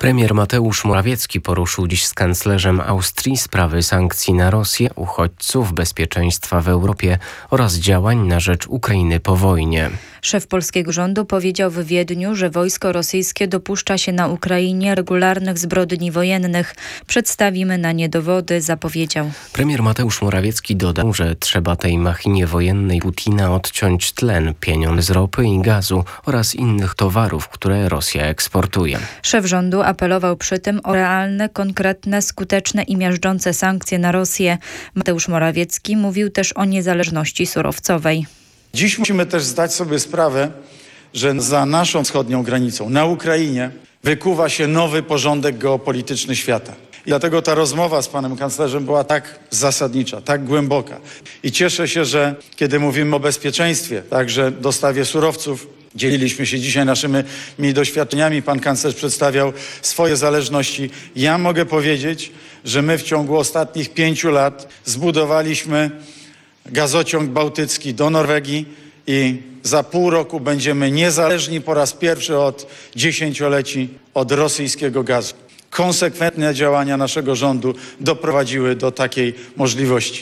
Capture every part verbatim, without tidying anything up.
Premier Mateusz Morawiecki poruszył dziś z kanclerzem Austrii sprawy sankcji na Rosję, uchodźców, bezpieczeństwa w Europie oraz działań na rzecz Ukrainy po wojnie. Szef polskiego rządu powiedział w Wiedniu, że wojsko rosyjskie dopuszcza się na Ukrainie regularnych zbrodni wojennych. Przedstawimy na nie dowody, zapowiedział. Premier Mateusz Morawiecki dodał, że trzeba tej machinie wojennej Putina odciąć tlen, pieniądze z ropy i gazu oraz innych towarów, które Rosja eksportuje. Szef rządu apelował przy tym o realne, konkretne, skuteczne i miażdżące sankcje na Rosję. Mateusz Morawiecki mówił też o niezależności surowcowej. Dziś musimy też zdać sobie sprawę, że za naszą wschodnią granicą, na Ukrainie, wykuwa się nowy porządek geopolityczny świata. I dlatego ta rozmowa z panem kanclerzem była tak zasadnicza, tak głęboka. I cieszę się, że kiedy mówimy o bezpieczeństwie, także dostawie surowców, dzieliliśmy się dzisiaj naszymi doświadczeniami. Pan kanclerz przedstawiał swoje zależności. Ja mogę powiedzieć, że my w ciągu ostatnich pięciu lat zbudowaliśmy gazociąg bałtycki do Norwegii i za pół roku będziemy niezależni po raz pierwszy od dziesięcioleci od rosyjskiego gazu. Konsekwentne działania naszego rządu doprowadziły do takiej możliwości.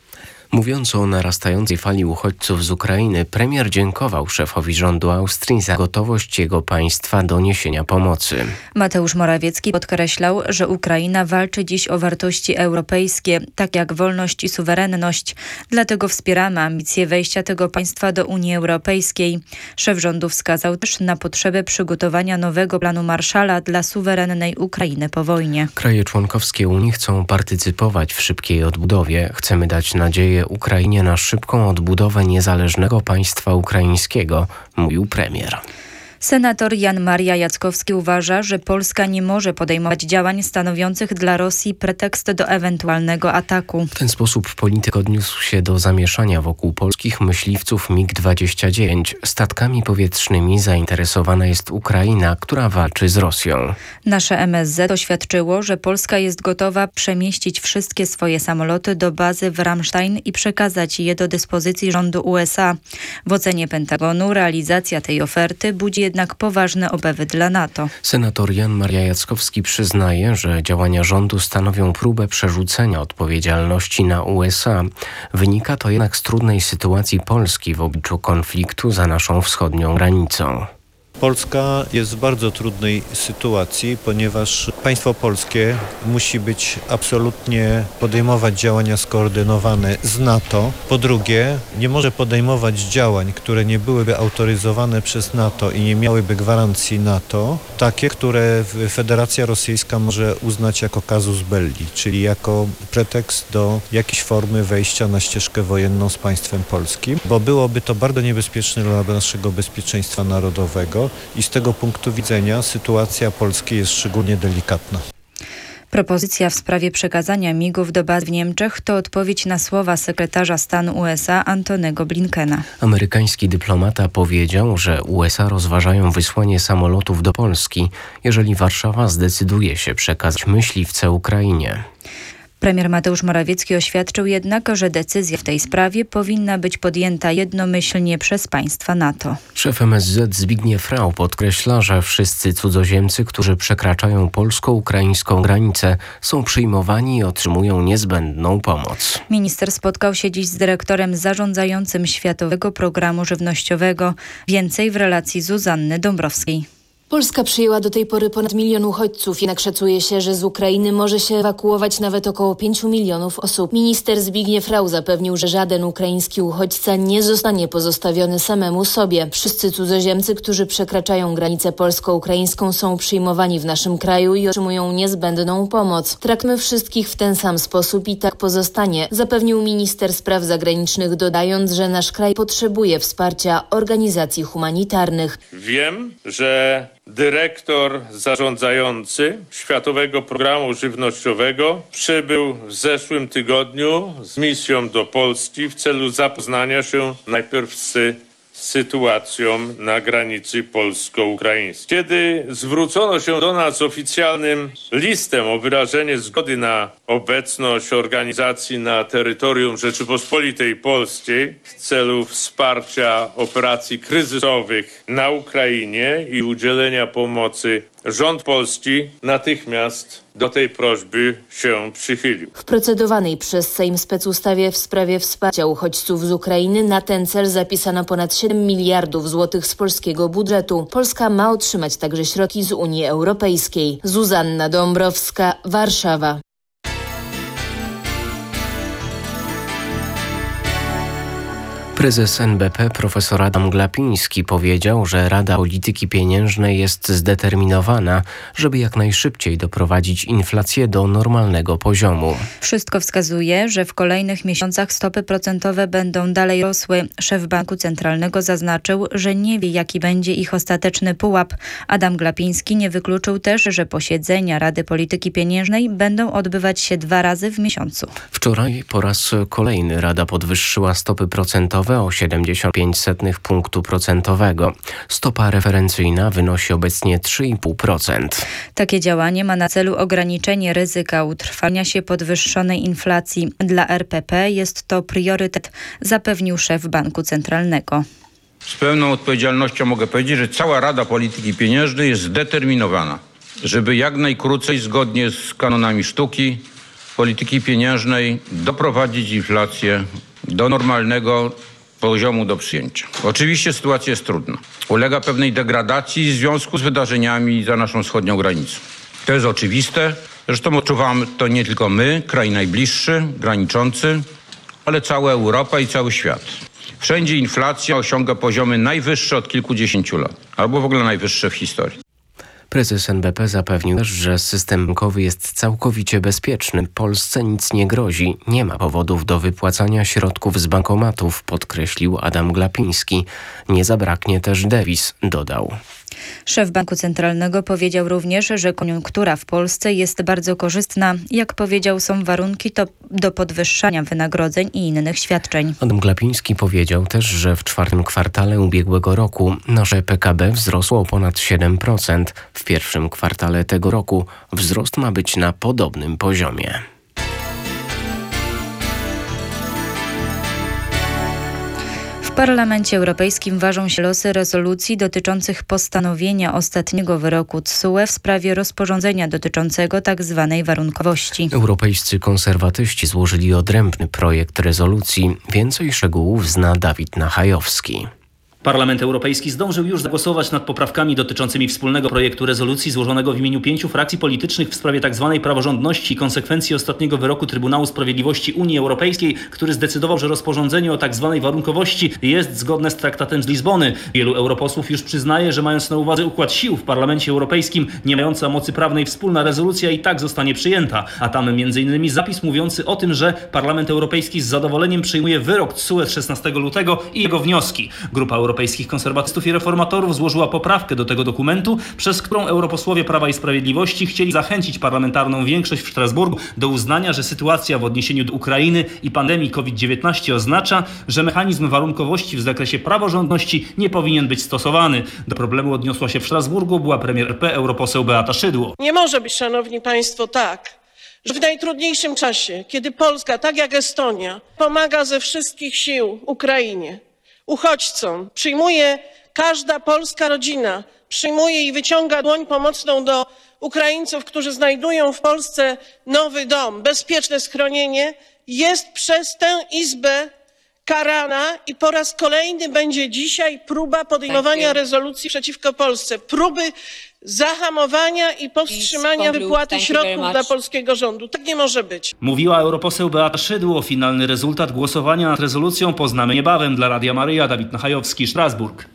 Mówiąc o narastającej fali uchodźców z Ukrainy, premier dziękował szefowi rządu Austrii za gotowość jego państwa do niesienia pomocy. Mateusz Morawiecki podkreślał, że Ukraina walczy dziś o wartości europejskie, tak jak wolność i suwerenność. Dlatego wspieramy ambicje wejścia tego państwa do Unii Europejskiej. Szef rządu wskazał też na potrzebę przygotowania nowego planu Marshalla dla suwerennej Ukrainy po wojnie. Kraje członkowskie Unii chcą partycypować w szybkiej odbudowie. Chcemy dać nadzieję Ukrainie na szybką odbudowę niezależnego państwa ukraińskiego, mówił premier. Senator Jan Maria Jackowski uważa, że Polska nie może podejmować działań stanowiących dla Rosji pretekst do ewentualnego ataku. W ten sposób polityk odniósł się do zamieszania wokół polskich myśliwców mig dwadzieścia dziewięć. Statkami powietrznymi zainteresowana jest Ukraina, która walczy z Rosją. Nasze M S Z oświadczyło, że Polska jest gotowa przemieścić wszystkie swoje samoloty do bazy w Ramstein i przekazać je do dyspozycji rządu U S A. W ocenie Pentagonu realizacja tej oferty budzi jednak poważne obawy dla NATO. Senator Jan Maria Jackowski przyznaje, że działania rządu stanowią próbę przerzucenia odpowiedzialności na U S A. Wynika to jednak z trudnej sytuacji Polski w obliczu konfliktu za naszą wschodnią granicą. Polska jest w bardzo trudnej sytuacji, ponieważ państwo polskie musi być absolutnie podejmować działania skoordynowane z NATO. Po drugie, nie może podejmować działań, które nie byłyby autoryzowane przez NATO i nie miałyby gwarancji NATO, takie, które Federacja Rosyjska może uznać jako casus belli, czyli jako pretekst do jakiejś formy wejścia na ścieżkę wojenną z państwem polskim, bo byłoby to bardzo niebezpieczne dla naszego bezpieczeństwa narodowego. I z tego punktu widzenia sytuacja Polski jest szczególnie delikatna. Propozycja w sprawie przekazania migów do baz w Niemczech to odpowiedź na słowa sekretarza stanu U S A Antonego Blinkena. Amerykański dyplomata powiedział, że U S A rozważają wysłanie samolotów do Polski, jeżeli Warszawa zdecyduje się przekazać myśliwce Ukrainie. Premier Mateusz Morawiecki oświadczył jednak, że decyzja w tej sprawie powinna być podjęta jednomyślnie przez państwa NATO. Szef M S Z Zbigniew Rau podkreśla, że wszyscy cudzoziemcy, którzy przekraczają polsko-ukraińską granicę, są przyjmowani i otrzymują niezbędną pomoc. Minister spotkał się dziś z dyrektorem zarządzającym Światowego Programu Żywnościowego. Więcej w relacji Zuzanny Dąbrowskiej. Polska przyjęła do tej pory ponad milion uchodźców, jednak szacuje się, że z Ukrainy może się ewakuować nawet około pięciu milionów osób. Minister Zbigniew Rau zapewnił, że żaden ukraiński uchodźca nie zostanie pozostawiony samemu sobie. Wszyscy cudzoziemcy, którzy przekraczają granicę polsko-ukraińską, są przyjmowani w naszym kraju i otrzymują niezbędną pomoc. Traktujmy wszystkich w ten sam sposób i tak pozostanie, zapewnił minister spraw zagranicznych, dodając, że nasz kraj potrzebuje wsparcia organizacji humanitarnych. Wiem, że dyrektor zarządzający Światowego Programu Żywnościowego przybył w zeszłym tygodniu z misją do Polski w celu zapoznania się najpierw z sytuacją na granicy polsko-ukraińskiej. Kiedy zwrócono się do nas z oficjalnym listem o wyrażenie zgody na obecność organizacji na terytorium Rzeczypospolitej Polskiej w celu wsparcia operacji kryzysowych na Ukrainie i udzielenia pomocy. Rząd polski natychmiast do tej prośby się przychylił. W procedowanej przez Sejm specustawie w sprawie wsparcia uchodźców z Ukrainy na ten cel zapisano ponad siedem miliardów złotych z polskiego budżetu. Polska ma otrzymać także środki z Unii Europejskiej. Zuzanna Dąbrowska, Warszawa. Prezes N B P profesor Adam Glapiński powiedział, że Rada Polityki Pieniężnej jest zdeterminowana, żeby jak najszybciej doprowadzić inflację do normalnego poziomu. Wszystko wskazuje, że w kolejnych miesiącach stopy procentowe będą dalej rosły. Szef Banku Centralnego zaznaczył, że nie wie, jaki będzie ich ostateczny pułap. Adam Glapiński nie wykluczył też, że posiedzenia Rady Polityki Pieniężnej będą odbywać się dwa razy w miesiącu. Wczoraj po raz kolejny Rada podwyższyła stopy procentowe o siedemdziesiąt pięć procent punktu procentowego. Stopa referencyjna wynosi obecnie trzy i pół procent. Takie działanie ma na celu ograniczenie ryzyka utrwania się podwyższonej inflacji. Dla R P P jest to priorytet, zapewnił szef Banku Centralnego. Z pełną odpowiedzialnością mogę powiedzieć, że cała Rada Polityki Pieniężnej jest zdeterminowana, żeby jak najkrócej, zgodnie z kanonami sztuki polityki pieniężnej, doprowadzić inflację do normalnego poziomu do przyjęcia. Oczywiście sytuacja jest trudna. Ulega pewnej degradacji w związku z wydarzeniami za naszą wschodnią granicą. To jest oczywiste. Zresztą odczuwamy to nie tylko my, kraj najbliższy, graniczący, ale cała Europa i cały świat. Wszędzie inflacja osiąga poziomy najwyższe od kilkudziesięciu lat, albo w ogóle najwyższe w historii. Prezes N B P zapewnił też, że system bankowy jest całkowicie bezpieczny. Polsce nic nie grozi. Nie ma powodów do wypłacania środków z bankomatów, podkreślił Adam Glapiński. Nie zabraknie też dewiz, dodał. Szef Banku Centralnego powiedział również, że koniunktura w Polsce jest bardzo korzystna. Jak powiedział, są warunki to do podwyższania wynagrodzeń i innych świadczeń. Adam Glapiński powiedział też, że w czwartym kwartale ubiegłego roku nasze P K B wzrosło o ponad siedem procent. W pierwszym kwartale tego roku wzrost ma być na podobnym poziomie. W Parlamencie Europejskim ważą się losy rezolucji dotyczących postanowienia ostatniego wyroku T S U E w sprawie rozporządzenia dotyczącego tzw. warunkowości. Europejscy konserwatyści złożyli odrębny projekt rezolucji. Więcej szczegółów zna Dawid Nachajowski. Parlament Europejski zdążył już zagłosować nad poprawkami dotyczącymi wspólnego projektu rezolucji złożonego w imieniu pięciu frakcji politycznych w sprawie tzw. praworządności i konsekwencji ostatniego wyroku Trybunału Sprawiedliwości Unii Europejskiej, który zdecydował, że rozporządzenie o tzw. warunkowości jest zgodne z traktatem z Lizbony. Wielu europosłów już przyznaje, że mając na uwadze układ sił w Parlamencie Europejskim, nie mająca mocy prawnej wspólna rezolucja i tak zostanie przyjęta. A tam między innymi zapis mówiący o tym, że Parlament Europejski z zadowoleniem przyjmuje wyrok T S U E z szesnastego lutego i jego wnioski. Grupa Europejska Europejskich Konserwatystów i Reformatorów złożyła poprawkę do tego dokumentu, przez którą europosłowie Prawa i Sprawiedliwości chcieli zachęcić parlamentarną większość w Strasburgu do uznania, że sytuacja w odniesieniu do Ukrainy i pandemii COVID dziewiętnaście oznacza, że mechanizm warunkowości w zakresie praworządności nie powinien być stosowany. Do problemu odniosła się w Strasburgu była premier R P europoseł Beata Szydło. Nie może być, szanowni państwo, tak, że w najtrudniejszym czasie, kiedy Polska, tak jak Estonia, pomaga ze wszystkich sił Ukrainie, uchodźcom, przyjmuje każda polska rodzina, przyjmuje i wyciąga dłoń pomocną do Ukraińców, którzy znajdują w Polsce nowy dom, bezpieczne schronienie, jest przez tę Izbę karana i po raz kolejny będzie dzisiaj próba podejmowania rezolucji przeciwko Polsce, próby zahamowania i powstrzymania wypłaty środków dla polskiego rządu. Tak nie może być. Mówiła europoseł Beata Szydło. Finalny rezultat głosowania nad rezolucją poznamy niebawem. Dla Radia Maryja, Dawid Nachajowski, Strasburg.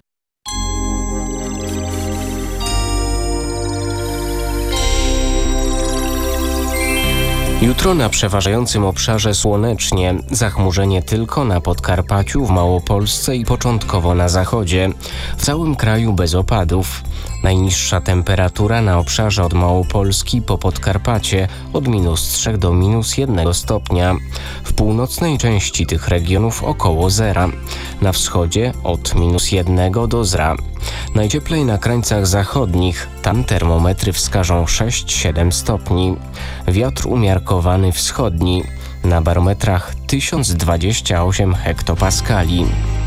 Jutro na przeważającym obszarze słonecznie, zachmurzenie tylko na Podkarpaciu, w Małopolsce i początkowo na zachodzie. W całym kraju bez opadów. Najniższa temperatura na obszarze od Małopolski po Podkarpacie od minus trzech do minus jednego stopnia. W północnej części tych regionów około zera. Na wschodzie od minus jednego do zera. Najcieplej na krańcach zachodnich, tam termometry wskażą sześć siedem stopni. Wiatr umiarkowany wschodni, na barometrach tysiąc dwadzieścia osiem hektopaskali.